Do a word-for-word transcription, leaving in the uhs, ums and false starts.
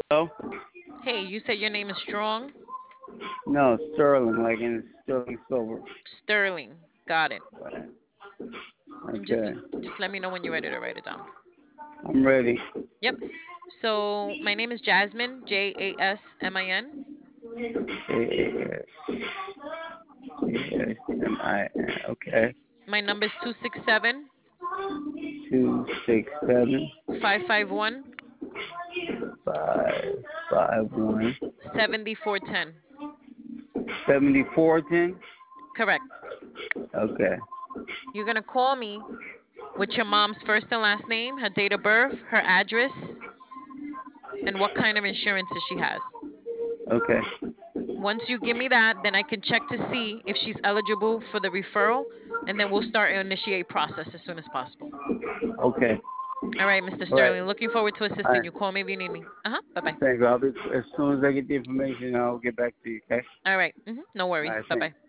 Hello? Hey, you said your name is Strong? No, Sterling, like in Sterling Silver. Sterling. Got it. And just Okay, just let me know when you're ready to write it down. I'm ready. Yep. So my name is Jasmine, J A S M I N. A-S-M-I-N. Okay. My number is two six seven, Two six seven five five one, five five one seven four one zero. seventy four ten. Correct. Okay. You're going to call me with your mom's first and last name, her date of birth, her address, and what kind of insurances she has. Okay. Once you give me that, then I can check to see if she's eligible for the referral, and then we'll start and initiate process as soon as possible. Okay. All right, Mister All right. Sterling. Looking forward to All assisting right. you. Call me if you need me. Uh huh. Bye bye. Thank you. I'll be, as soon as I get the information, I'll get back to you. Okay. All right. hmm No All worries. right. Bye Thanks. bye.